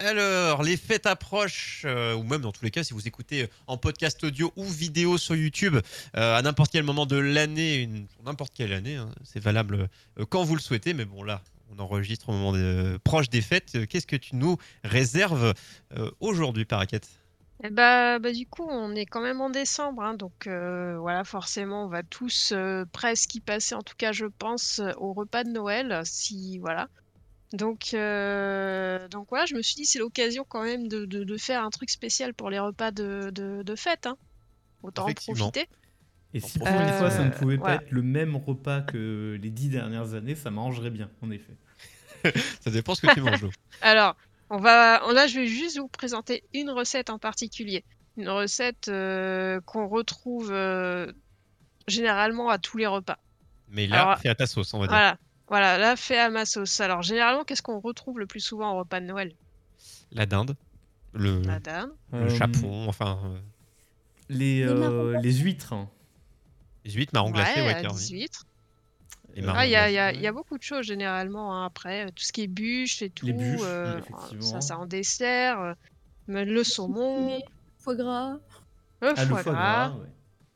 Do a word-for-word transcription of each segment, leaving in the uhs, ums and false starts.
Alors, les fêtes approchent, euh, ou même dans tous les cas, si vous écoutez en podcast audio ou vidéo sur YouTube, euh, à n'importe quel moment de l'année, une, n'importe quelle année, hein, c'est valable euh, quand vous le souhaitez, mais bon là, on enregistre au moment de- proche des fêtes. Qu'est-ce que tu nous réserves euh, aujourd'hui, Paraquette? Eh bah, bah, du coup, on est quand même en décembre, hein, donc euh, voilà, forcément, on va tous euh, presque y passer, en tout cas, je pense, euh, au repas de Noël, si voilà. Donc, euh, donc voilà, je me suis dit, c'est l'occasion quand même de, de, de faire un truc spécial pour les repas de, de, de fête, hein. Autant en Effectivement, profiter. Et on si pour une profite. fois ça ne Euh, pouvait pas voilà. être le même repas que les dix dernières années, ça m'arrangerait bien, en effet. Ça dépend ce que tu manges, l'eau. Alors, on va, on- là, je vais juste vous présenter une recette en particulier. Une recette euh, qu'on retrouve euh, généralement à tous les repas. Mais là, Alors, fais à ta sauce, on va dire. voilà, voilà, là, fait à ma sauce. Alors, généralement, qu'est-ce qu'on retrouve le plus souvent au repas de Noël? La dinde, le, La dinde. le Euh, chapon, enfin, euh, les, Les marrons euh, les glacés. huîtres. hein. les huîtres marron glacées, Ouais, ouais, à carrément. dix-huit. Les Euh, Ah, marrons il y a, il glacés. y a, il y ouais. a beaucoup de choses généralement, hein, après. Tout ce qui est bûches et Les tout, bûches, Mm. euh, ça, effectivement. ça en dessert. euh, mais le saumon, Les foie gras. le Ah, le foie foie gras. gras, ouais.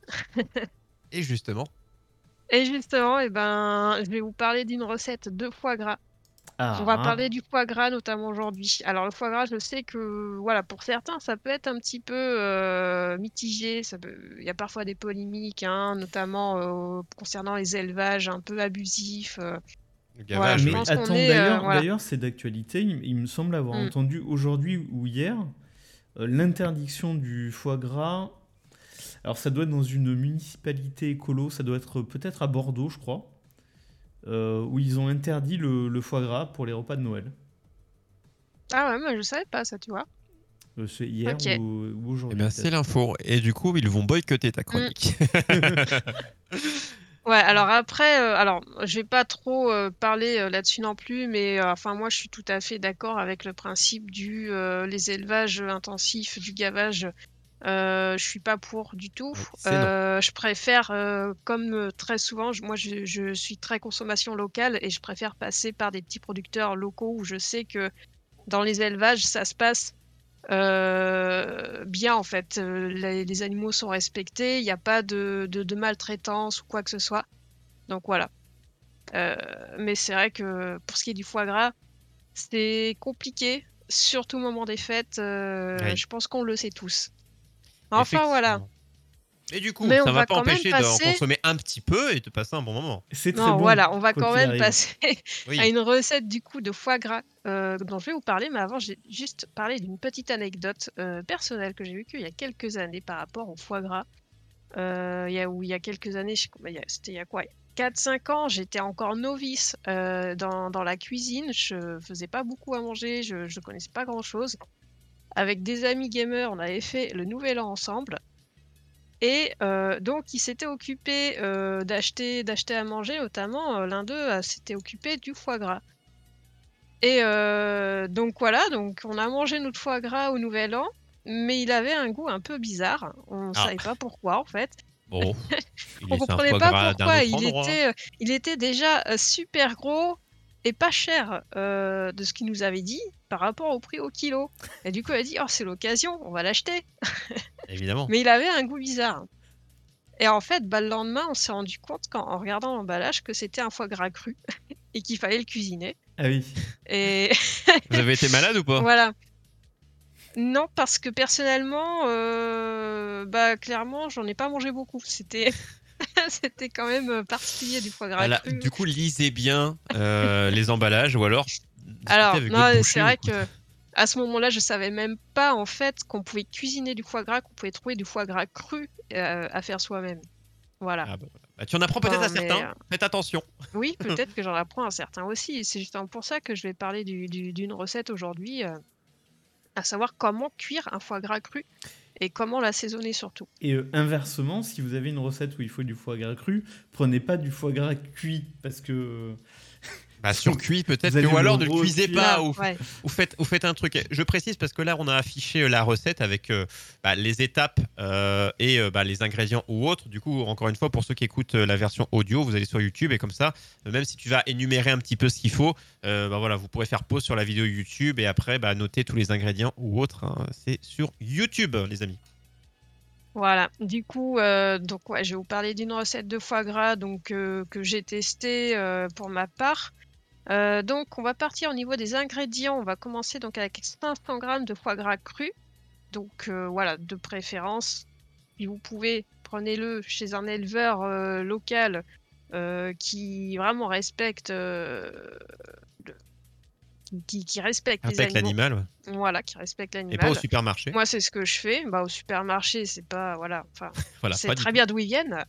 Et justement, Et justement, eh ben, je vais vous parler d'une recette de foie gras. On va Ah, parler du foie gras notamment aujourd'hui. Alors le foie gras, je sais que voilà, pour certains, ça peut être un petit peu euh, mitigé. Ça peut... Il y a parfois des polémiques, hein, notamment euh, concernant les élevages un peu abusifs. euh. le Voilà, gavage, je oui. mais pense qu'on attends, est euh, d'ailleurs, voilà. d'ailleurs c'est d'actualité. Il, il me semble avoir Mm. entendu aujourd'hui ou hier euh, l'interdiction du foie gras. Alors, ça doit être dans une municipalité écolo, ça doit être peut-être à Bordeaux, je crois, euh, où ils ont interdit le, le foie gras pour les repas de Noël. Ah ouais, moi je savais pas ça, tu vois. Euh, c'est hier Ok. ou, ou Eh aujourd'hui, bien, c'est peut-être. l'info. Et du coup, ils vont boycotter ta Mm. chronique. Ouais, alors après, euh, alors je vais pas trop euh, parler euh, là-dessus non plus, mais euh, enfin moi je suis tout à fait d'accord avec le principe du euh, les élevages intensifs, du gavage. Euh, je suis pas pour du tout. Oui, c'est non. Euh, je préfère, euh, comme euh, très souvent, je- moi je, je suis très consommation locale et je préfère passer par des petits producteurs locaux où je sais que dans les élevages ça se passe euh, bien en fait. Euh, les, les animaux sont respectés, il n'y a pas de, de, de maltraitance ou quoi que ce soit. Donc voilà. Euh, mais c'est vrai que pour ce qui est du foie gras, c'est compliqué, surtout au moment des fêtes. euh, Oui, je pense qu'on le sait tous. Enfin voilà. effectivement. Et du coup, Mais ça on ne va va pas quand même empêcher d'en passer. consommer un petit peu et de passer un bon moment. C'est très Non, bon, voilà, on va quoi quand qu'il même arrive. passer à Oui. une recette du coup de foie gras euh, dont je vais vous parler. Mais avant, j'ai juste parlé d'une petite anecdote euh, personnelle que j'ai vécue il y a quelques années par rapport au foie gras. Euh, il y a, où il y a quelques années, je- bah, il y a- c'était il y a quoi? quatre cinq ans, j'étais encore novice euh, dans, dans la cuisine. Je faisais pas beaucoup à manger, je ne connaissais pas grand-chose. Avec des amis gamers, on avait fait le Nouvel An ensemble. Et euh, donc, ils s'étaient occupés euh, d'acheter, d'acheter à manger, notamment euh, l'un d'eux euh, s'était occupé du foie gras. Et euh, donc voilà, donc on a mangé notre foie gras au Nouvel An, mais il avait un goût un peu bizarre. On ne Ah, savait pas pourquoi en fait. bon. Il On est c'est un comprenait foie pas gras d'un pourquoi. autre Il endroit. était, euh, il était déjà euh, super gros et pas cher euh, de ce qu'il nous avait dit par rapport au prix au kilo. Et du coup, elle a dit, oh c'est l'occasion, on va l'acheter. Évidemment. Mais il avait un goût bizarre. Et en fait, bah, le lendemain, on s'est rendu compte quand, en regardant l'emballage que c'était un foie gras cru et qu'il fallait le cuisiner. Ah oui. Et Vous avez été malade ou pas? voilà. Non, parce que personnellement, euh, bah clairement, j'en ai pas mangé beaucoup. C'était, c'était quand même euh, particulier du foie gras Voilà. cru. Du coup, lisez bien euh, les emballages ou alors discutez Alors, avec votre non, c'est boucher ou vrai quoi. que à ce moment-là, je savais même pas en fait qu'on pouvait cuisiner du foie gras, qu'on pouvait trouver du foie gras cru euh, à faire soi-même. Voilà. Ah, bah, voilà. Bah, tu en apprends peut-être Enfin, à mais certains. euh, Faites attention. oui, peut-être que j'en apprends à certains aussi. C'est justement pour ça que je vais parler du- du- d'une recette aujourd'hui, euh, à savoir comment cuire un foie gras cru et comment l'assaisonner surtout. Et euh, inversement, si vous avez une recette où il faut du foie gras cru, prenez pas du foie gras cuit, parce que euh, Bah, surcuit peut-être, Vous allez que- ou alors le ne le cuisez recuire. pas, Là, ou, ouais. ou faites, ou faites un truc. Je précise parce que là, on a affiché euh, la recette avec euh, bah, les étapes euh, et euh, bah, les ingrédients ou autres. Du coup, encore une fois, pour ceux qui écoutent euh, la version audio, vous allez sur YouTube et comme ça, euh, même si tu vas énumérer un petit peu ce qu'il faut, euh, bah, voilà, vous pourrez faire pause sur la vidéo YouTube et après bah, noter tous les ingrédients ou autres, hein. C'est sur YouTube, les amis. Voilà. Du coup, euh, donc ouais, je vais vous parler d'une recette de foie gras donc euh, que j'ai testée euh, pour ma part. Euh, donc, on va partir au niveau des ingrédients. On va commencer donc avec cinq cents grammes de foie gras cru. Donc euh, voilà, de préférence, si vous pouvez, prenez-le chez un éleveur euh, local euh, qui vraiment respecte, euh, le- qui, qui respecte les Avec animaux. l'animal, ouais. Voilà, qui respecte Et pas au l'animal. supermarché. Moi, c'est ce que je fais. Bah, au supermarché, c'est pas, voilà, enfin, Voilà, c'est pas du très tout. bien d'où ils viennent.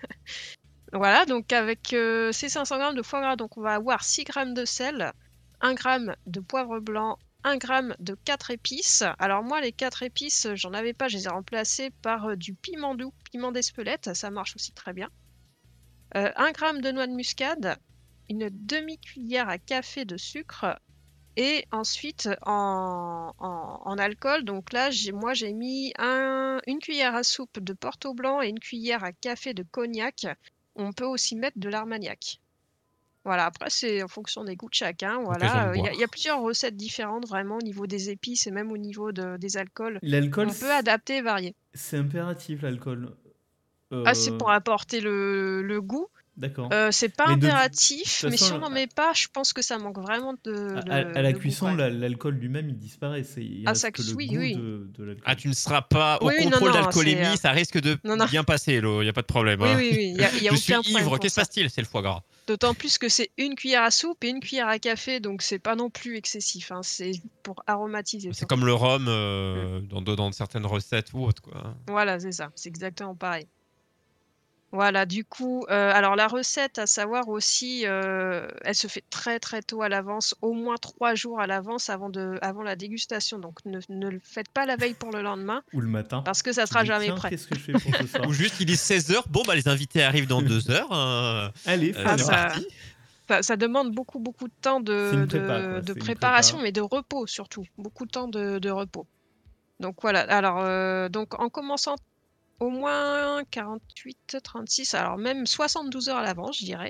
Voilà, donc avec euh, ces cinq cents grammes de foie gras, donc on va avoir six grammes de sel, un gramme de poivre blanc, un gramme de quatre épices. Alors moi, les quatre épices, euh, j'en avais pas, je les ai remplacées par euh, du piment doux, piment d'Espelette, ça marche aussi très bien. Euh, un gramme de noix de muscade, une demi-cuillère à café de sucre, et ensuite en, en- en alcool, donc là, j'ai, moi j'ai mis un- une cuillère à soupe de Porto Blanc et une cuillère à café de cognac. On peut aussi mettre de l'armagnac. Voilà, après c'est en fonction des goûts de chacun. Occasion de Voilà, Euh, il y, a- il y a boire. plusieurs recettes différentes vraiment au niveau des épices et même au niveau de- des alcools. L'alcool, On peut c- adapter et varier. c'est impératif, l'alcool. Ah, c'est Euh, pour apporter le, le goût. D'accord. Euh, c'est pas Mais de, toute impératif, mais si on façon, n'en à, met pas, je pense que ça manque vraiment de à- à le, la le goût, cuisson, quoi. la- l'alcool lui-même, il disparaît. C'est, il Ah, reste ça, que le oui, goût oui. de, de Ah, l'alcool. tu ne seras pas au Oui, oui, non, contrôle non, c'est. euh, d'alcoolémie, ça risque de Non, non. bien passer, il n'y a pas de problème, Oui, hein. oui, oui, il n'y a, il y a Je suis aucun problème ivre, pour qu'est-ce qui se ça. passe-t-il? C'est le foie gras. D'autant plus que c'est une cuillère à soupe et une cuillère à café, donc c'est pas non plus excessif, hein, c'est pour aromatiser C'est surtout. comme le rhum Mm. euh, dans, dans certaines recettes ou autres, quoi. Voilà, c'est ça, c'est exactement pareil. Voilà, du coup, euh, alors la recette, à savoir aussi, euh, elle se fait très très tôt à l'avance, au moins trois jours à l'avance avant de, avant la dégustation. Donc ne, ne le faites pas la veille pour le lendemain, Ou le matin. parce que ça Tu sera dis, jamais tiens, prêt. qu'est-ce que je fais pour ce soir? Ou juste il est seize heures, bon bah les invités arrivent dans deux heures, hein. Allez, Euh, Ah, c'est faisons. ça, parti. ça, ça demande beaucoup beaucoup de temps C'est de, une prépa, de, quoi. de C'est une préparation, prépa. mais de repos surtout, beaucoup de temps de, de repos. Donc voilà, alors euh, donc en commençant au moins quarante-huit, trente-six, alors même soixante-douze heures à l'avance, je dirais.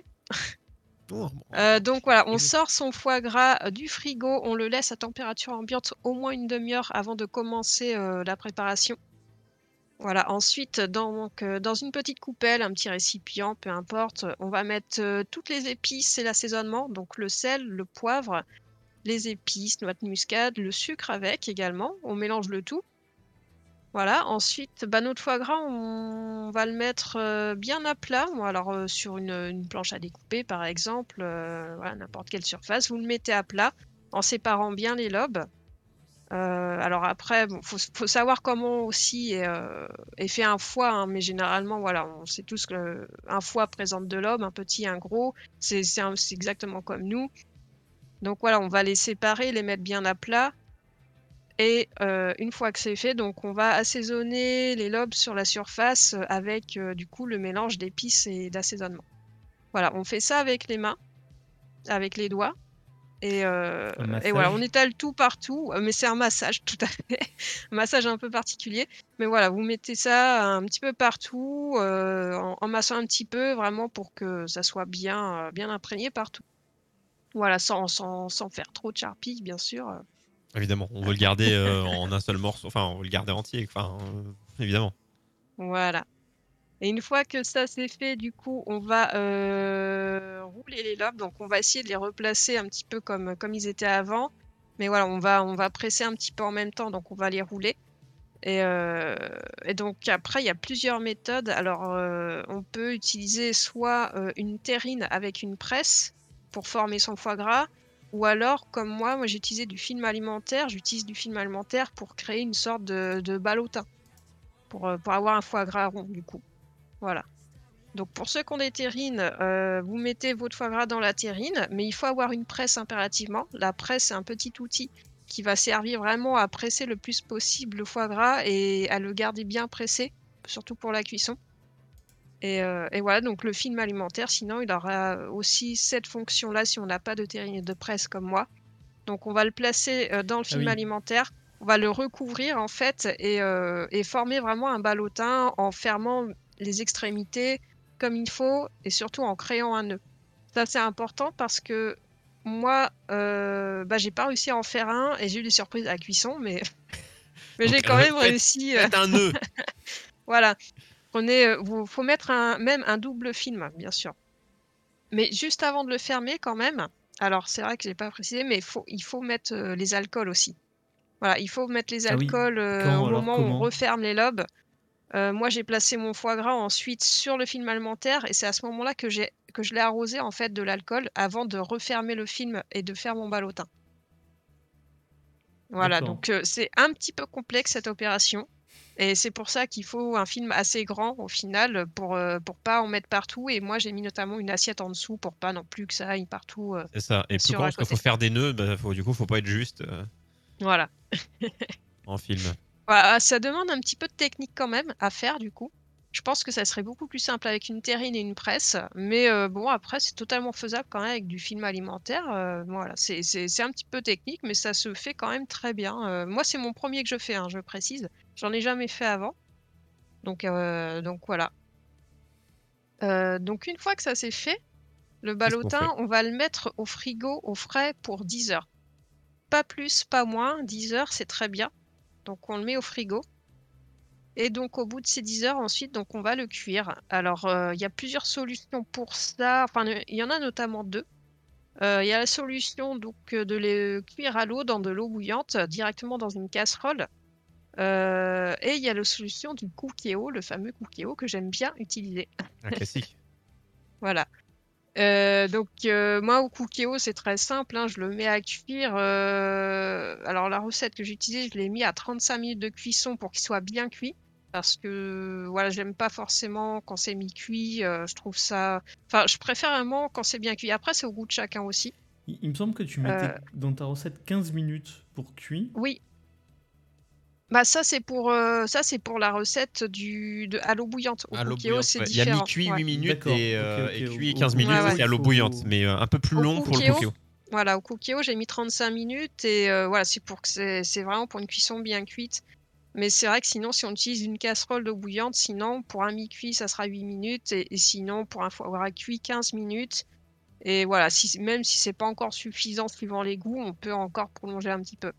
Oh, bon, Euh, donc voilà, on frigo. sort son foie gras euh, du frigo, on le laisse à température ambiante au moins une demi-heure avant de commencer euh, la préparation. Voilà, ensuite, dans, donc, euh, dans une petite coupelle, un petit récipient, peu importe, on va mettre euh, toutes les épices et l'assaisonnement, donc le sel, le poivre, les épices, noix de muscade, le sucre avec également. On mélange le tout. Voilà, ensuite, bah, notre foie gras, on va le mettre euh, bien à plat. Ou alors euh, sur une, une planche à découper, par exemple, euh, voilà, n'importe quelle surface. Vous le mettez à plat en séparant bien les lobes. Euh, alors après, bon, faut, faut savoir comment aussi est, euh, est fait un foie, hein, mais généralement, voilà, on sait tous que le- un foie présente deux lobes, un petit, un gros. C'est c'est un- c'est exactement comme nous. Donc voilà, on va les séparer, les mettre bien à plat. Et euh, une fois que c'est fait, donc on va assaisonner les lobes sur la surface euh, avec euh, du coup le mélange d'épices et d'assaisonnement. Voilà, on fait ça avec les mains, avec les doigts. Et, euh, Un et voilà, on massage. étale tout partout, euh, mais c'est un massage, tout à fait. Un massage un peu particulier. Mais voilà, vous mettez ça un petit peu partout, euh, en, en massant un petit peu, vraiment pour que ça soit bien, euh, bien imprégné partout. Voilà, sans, sans, sans faire trop de charpie, bien sûr. euh, Évidemment, on veut le Attends. garder euh, en un seul morceau, enfin on veut le garder entier, enfin euh, évidemment. Voilà. Et une fois que ça c'est fait, du coup, on va euh, rouler les lobes. Donc, on va essayer de les replacer un petit peu comme, comme ils étaient avant. Mais voilà, on va, on va presser un petit peu en même temps. Donc, on va les rouler. Et, euh, et donc, après, il y a plusieurs méthodes. Alors, euh, on peut utiliser soit euh, une terrine avec une presse pour former son foie gras. Ou alors, comme moi, moi j'ai utilisé du film alimentaire. J'utilise du film alimentaire pour créer une sorte de, de ballotin. Pour, euh, pour avoir un foie gras rond, du coup. Voilà. Donc pour ceux qui ont des terrines, euh, vous mettez votre foie gras dans la terrine, mais il faut avoir une presse impérativement. La presse, c'est un petit outil qui va servir vraiment à presser le plus possible le foie gras et à le garder bien pressé, surtout pour la cuisson. Et, euh, et voilà, donc le film alimentaire, sinon, il aura aussi cette fonction-là si on n'a pas de terrine de presse comme moi. Donc, on va le placer euh, dans le Ah film oui. alimentaire, on va le recouvrir en fait et, euh, et former vraiment un ballotin en fermant les extrémités comme il faut et surtout en créant un nœud. Ça, c'est important parce que moi, euh, bah, j'ai pas réussi à en faire un et j'ai eu des surprises à la cuisson, mais, mais Donc, j'ai quand euh, même faites, réussi. euh, faites un nœud. Voilà. Prenez, euh, vous- faut mettre un, même un double film, bien sûr. Mais juste avant de le fermer, quand même, alors c'est vrai que j'ai pas précisé, mais faut, il faut mettre euh, les alcools aussi. Voilà, il faut mettre les Ah oui. alcools euh, au Quand, alors, moment où on comment? referme les lobes. Euh, moi, j'ai placé mon foie gras ensuite sur le film alimentaire et c'est à ce moment-là que j'ai que je l'ai arrosé en fait de l'alcool avant de refermer le film et de faire mon ballotin. Voilà, D'accord. donc euh, c'est un petit peu complexe cette opération. Et c'est pour ça qu'il faut un film assez grand au final pour, euh, pour pas en mettre partout. Et moi, j'ai mis notamment une assiette en dessous pour pas non plus que ça aille partout euh, C'est ça. Et plus sur grand à parce qu'il faut côté. faire des nœuds, bah, faut, du coup, faut pas être juste euh, Voilà. en film. Voilà, ça demande un petit peu de technique quand même à faire du coup. Je pense que ça serait beaucoup plus simple avec une terrine et une presse. Mais euh, bon, après, c'est totalement faisable quand même avec du film alimentaire. Euh, voilà, c'est c'est- c'est un petit peu technique, mais ça se fait quand même très bien. Euh, moi, c'est mon premier que je fais, hein, je précise. J'en ai jamais fait avant. Donc, euh, donc voilà. Euh, donc une fois que ça c'est fait, le Qu'est-ce qu'on ballotin, fait? on va le mettre au frigo au frais pour dix heures. Pas plus, pas moins. dix heures, c'est très bien. Donc on le met au frigo. Et donc au bout de ces dix heures, ensuite, donc on va le cuire. Alors euh, il y a plusieurs solutions pour ça. Enfin, il y en a notamment deux. Euh, Il y a la solution donc euh, de le cuire à l'eau dans de l'eau bouillante euh, directement dans une casserole. Euh, et il y a la solution du cookéo, le fameux cookéo que j'aime bien utiliser. Un classique. Voilà. Euh, donc euh, moi au cookéo c'est très simple, hein, je le mets à cuire. euh, Alors la recette que j'ai utilisée, je l'ai mis à trente-cinq minutes de cuisson pour qu'il soit bien cuit. Parce que voilà, j'aime pas forcément quand c'est mi-cuit. euh, je trouve ça. Enfin, je préfère vraiment quand c'est bien cuit. Après, c'est au goût de chacun aussi. Il, il me semble que tu Euh, mettais dans ta recette quinze minutes pour cuire. oui, bah ça c'est pour euh, ça c'est pour la recette du de à l'eau bouillante. Au À l'eau cookéo, bouillante, c'est ouais. Il y a différent. mi-cuit Ouais. huit minutes D'accord, et, ok, euh, ok. et Au, cuit au quinze minutes, Ouais, ça ouais. c'est à cookéo, il l'eau bouillante, faut. mais euh, un peu plus Au long pour le cookéo, cookéo. voilà, au cookéo, j'ai mis trente-cinq minutes et euh, voilà, c'est pour que c'est c'est vraiment pour une cuisson bien cuite. Mais c'est vrai que sinon, si on utilise une casserole d'eau bouillante, sinon, pour un mi-cuit, ça sera huit minutes et, et sinon, pour un foie gras cuit, quinze minutes. Et voilà, si, même si c'est pas encore suffisant suivant les goûts, on peut encore prolonger un petit peu.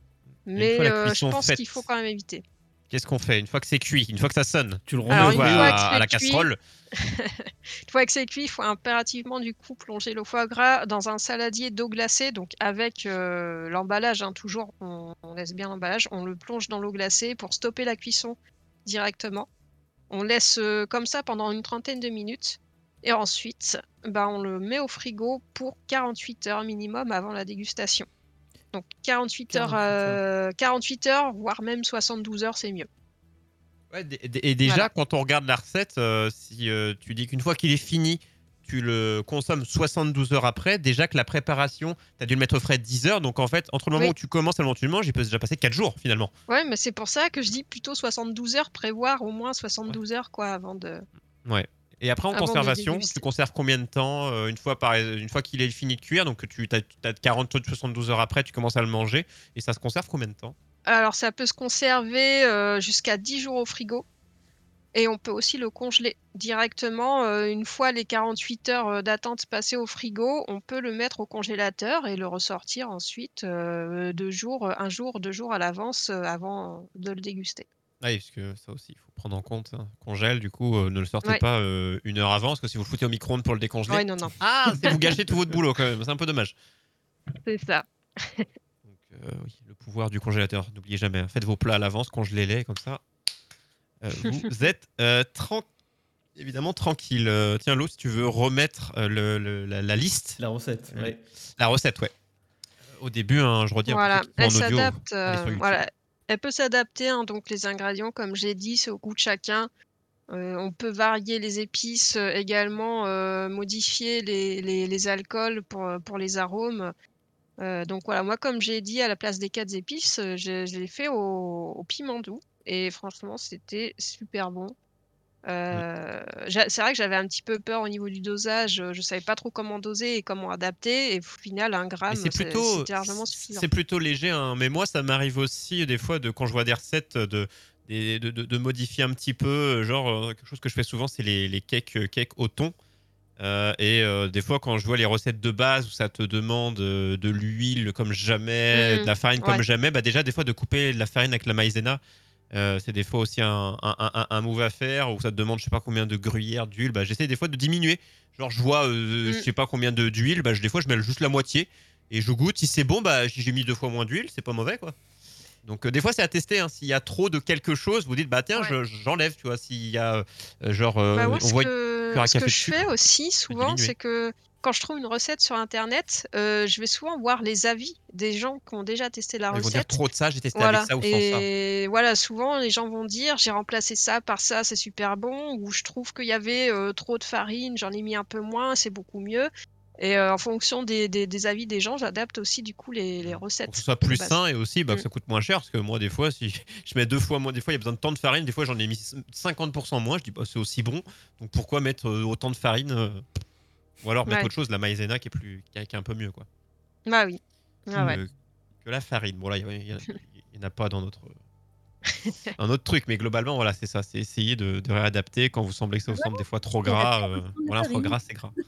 Et une fois Mais la euh, je cuisson pense qu'il faut faite, quand même éviter. qu'est-ce qu'on fait? Une fois que c'est cuit, une fois que ça sonne, Tu le on remets Alors, au le une voit fois que frigo. à, à c'est la cuit, casserole. une fois que c'est cuit, il faut impérativement du coup plonger le foie gras dans un saladier d'eau glacée, donc avec euh, l'emballage, hein, toujours, on, on laisse bien l'emballage, on le plonge dans l'eau glacée pour stopper la cuisson directement. On laisse euh, comme ça pendant une trentaine de minutes et ensuite, bah, on le met au frigo pour quarante-huit heures minimum avant la dégustation. Donc quarante-huit heures, quarante-huit heures. euh, quarante-huit heures, voire même soixante-douze heures, c'est mieux. Ouais, d- d- et déjà, Voilà. quand on regarde la recette, euh, si euh, tu dis qu'une fois qu'il est fini, tu le consommes soixante-douze heures après, déjà que la préparation, tu as dû le mettre au frais dix heures. Donc en fait, entre le moment Oui. où tu commences et le moment où tu le manges, il peut déjà passer quatre jours finalement. Ouais, mais c'est pour ça que je dis plutôt soixante-douze heures, prévoir au moins Ouais. soixante-douze heures quoi avant de, Ouais. Et après, en avant de le conservation, tu déguster. conserves combien de temps euh, une fois, par, une fois qu'il est fini de cuire, donc tu as, quarante soixante-douze heures après, tu commences à le manger, et ça se conserve combien de temps? Alors ça peut se conserver euh, jusqu'à dix jours au frigo. Et on peut aussi le congeler directement. euh, une fois les quarante-huit heures euh, d'attente passées au frigo, on peut le mettre au congélateur et le ressortir ensuite euh, deux jours, un jour, deux jours à l'avance euh, avant de le déguster. Ah oui, parce que ça aussi, il faut prendre en compte. Hein. Congèle, du coup, euh, ne le sortez Ouais, pas euh, une heure avant, parce que si vous le foutez au micro-ondes pour le décongeler, ouais, non, non, ah, c'est vous gâchez tout votre boulot quand même. C'est un peu dommage. c'est ça. Donc, euh, oui, le pouvoir du congélateur, n'oubliez jamais. Hein. Faites vos plats à l'avance, congelez-les, comme ça. Euh, vous êtes euh, tran- évidemment tranquille. Euh, tiens, Lo, si tu veux remettre euh, le, le- la, la liste, La recette, euh, ouais. la recette, ouais. Au début, hein, je redis pour ceux Voilà, qui sont elle en audio, s'adapte. allez sur euh, YouTube. voilà, elle peut s'adapter. Hein, donc les ingrédients, comme j'ai dit, c'est au goût de chacun. Euh, on peut varier les épices euh, également, euh, modifier les, les, les alcools pour, euh, pour les arômes. Euh, donc voilà, moi comme j'ai dit, à la place des quatre épices, euh, je, je l'ai fait au, au piment doux. Et franchement, c'était super bon. Mm. Euh, j'a c'est vrai que j'avais un petit peu peur au niveau du dosage, heu, je savais pas trop comment doser et comment adapter et au final un Mais gramme, c'est c'est plutôt c'était largement c suffisant. c'est plutôt léger, hein, mais moi ça m'arrive aussi des fois de quand je vois des recettes, de des de de de modifier un petit peu, heu, genre, heu, quelque chose que je fais souvent, c'est les les cakes, heu, cakes au thon, heu et heu, des fois quand je vois les recettes de base où ça te demande, heu, de l'huile comme jamais, de Mmh la farine comme Ouais. jamais, bah, déjà des fois de couper de la farine avec la maïzena, heu, c'est des fois aussi un un un un move à faire où ça te demande je sais pas combien de gruyères d'huile, bah, j'essaie des fois de diminuer. Genre je vois, heu, je Mmh. sais pas combien de d'huile, bah, je des fois je mets juste la moitié et je goûte. Si c'est bon, bah, si j'ai mis deux fois moins d'huile, c'est pas mauvais, quoi. Donc, heu, des fois c'est à tester, hein. S'il y a trop de quelque chose, vous dites: «Bah, tiens, Ouais. je j'enlève», tu vois? S'il y a, heu, genre, Bah, moi heu, on ce voit une que cuillère à ce que café de je fais sucre, aussi je peux souvent, diminuer. c'est que quand je trouve une recette sur internet, heu, je vais souvent voir les avis des gens qui ont déjà testé la Ils vont dire: recette. «Trop de ça, j'ai testé avec Voilà ça ou sans ça». et voilà, souvent les gens vont dire: «J'ai remplacé ça par ça, c'est super bon» ou «Je trouve qu'il y avait, heu, trop de farine, j'en ai mis un peu moins, c'est beaucoup mieux» et heu, en fonction des des des avis des gens, j'adapte aussi du coup les les Mmh. Pour que ce recettes soit de plus base. sain et aussi, bah, que Mmh. ça coûte moins cher parce que moi des fois si je mets deux fois moins des fois il y a besoin de tant de farine, des fois j'en ai mis c cinquante pour cent moins, je dis: «Bah, c'est aussi bon, donc pourquoi mettre, heu, autant de farine, heu?» Ou alors mettre Ouais. autre chose, la maïzena qui est plus qui est qui est un peu mieux, quoi, Bah, oui. Ouais, ouais. que que la farine. Bon là, il y a il y a il y en a pas dans notre un autre truc, mais globalement voilà, c'est ça, c'est essayer de de réadapter quand vous semblez que ça Ah vous semble voilà, des fois trop il y a gras, quatre heu, pour cent de voilà, un foie farine. gras, c'est gras.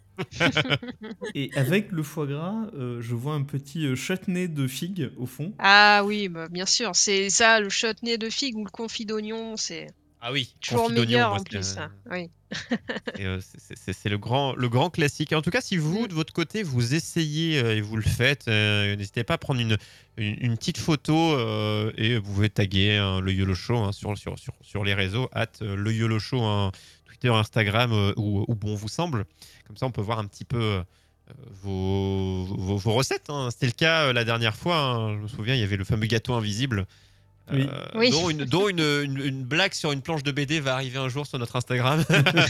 Et avec le foie gras, heu, je vois un petit, heu, chutney de figues au fond. Ah oui, bah, bien sûr, c'est ça, le chutney de figue ou le confit d'oignon, c'est Ah oui, toujours confit d'oignon, meilleur moi en c'est, plus, heu ça. Oui. et heu, c'est c'est c'est le grand le grand classique. En tout cas, si vous, Mmh. de votre côté, vous essayez, heu, et vous le faites, heu, n'hésitez pas à prendre une une une petite photo, heu, et vous pouvez taguer, hein, le YOLO Show, hein, sur sur sur sur les réseaux, at le YOLO Show, hein, Twitter, Instagram, heu, où où bon vous semble. Comme ça, on peut voir un petit peu, heu, vos vos vos recettes, hein. C'était le cas, heu, la dernière fois, hein. Je me souviens, il y avait le fameux gâteau invisible, Oui. heu, Oui. dont une dont une, une une blague sur une planche de B D va arriver un jour sur notre Instagram.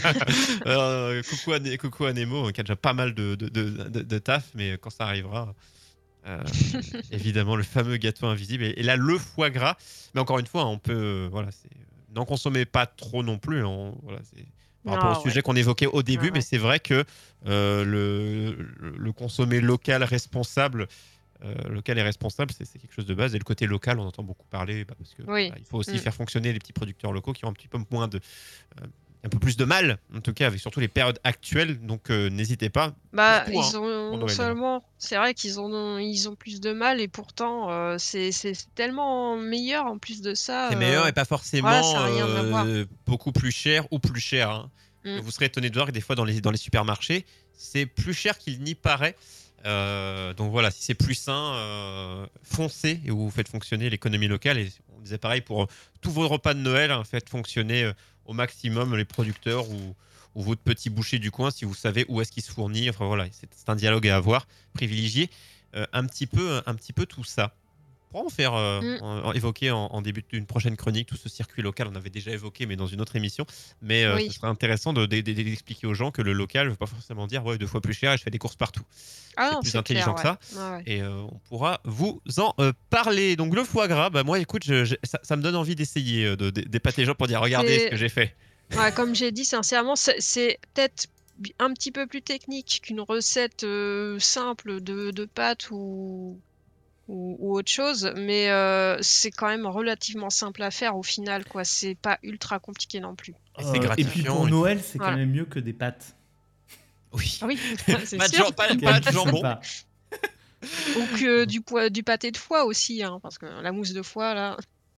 Heu, coucou à Né coucou à Nemo, qui a déjà pas mal de de de de de taf, mais quand ça arrivera, heu, évidemment le fameux gâteau invisible et et là le foie gras. Mais encore une fois, hein, on peut, heu, voilà, c'est n'en consommez pas trop non plus, hein, voilà, c'est par rapport au Ah ouais. sujet qu'on évoquait au Ouais, début, mais ouais. c'est vrai que, heu, le le le consommer local responsable, heu, local et responsable, c'est c'est quelque chose de base et le côté local, on entend beaucoup parler, bah, parce que, Oui. bah, il faut aussi Mmh. faire fonctionner les petits producteurs locaux qui ont un petit peu moins de, heu, un peu plus de mal, en tout cas avec surtout les périodes actuelles, donc heu, n'hésitez pas, Bah, surtout, hein, ils pour ont non Noël d'ailleurs. seulement c'est vrai qu'ils en ont ils ont plus de mal et pourtant, heu, c'est c'est c'est tellement meilleur en plus de C'est ça, meilleur heu, et pas voilà, ça forcément, a rien à voir. heu, beaucoup plus cher ou plus cher, hein. Mmh. Vous serez étonné de voir que des fois dans les dans les supermarchés, c'est plus cher qu'il n'y paraît. Heu, donc voilà, si c'est plus sain, heu, foncez et vous faites fonctionner l'économie locale et on disait pareil pour, heu, tous vos repas de Noël, hein, faites fonctionner, heu, au maximum les producteurs ou ou votre petit boucher du coin si vous savez où est-ce qu'il se fournit. Enfin voilà, c'est c'est un dialogue à avoir. Privilégiez, heu, un petit peu un petit peu tout ça. On pourra en faire, heu, Mmh. en en évoquer en en début d'une prochaine chronique, tout ce circuit local. On avait déjà évoqué, mais dans une autre émission. Mais, heu, ce Oui. serait intéressant de d'e d'e d'expliquer aux gens que le local ne veut pas forcément dire: «Ouais, deux fois plus cher et je fais des courses partout». Ah C'est non, plus c'est clair, intelligent que ouais. ça Ouais, ouais. et heu, on pourra vous en, heu, parler. Donc le foie gras, bah, moi écoute, je je ça ça me donne envie d'essayer, heu, de d'é d'épater les gens pour dire: «Regardez ce C'est que j'ai fait». ouais, comme j'ai dit sincèrement, c'est c'est peut-être bi un petit peu plus technique qu'une recette, heu, simple de de pâtes ou ou ou autre chose, mais heu, c'est quand même relativement simple à faire au final, quoi. C'est pas ultra compliqué non plus, Et c'est Heu, et donc heu, puis gratifiant pour et puis Noël, c'est quand voilà. même mieux que des pâtes. oui, Ah oui, c'est pas de sûr. jam pas C'est quand pas même de plus jambon. sympa. Ou que du poi du pâté de foie aussi, hein, parce que la mousse de foie là.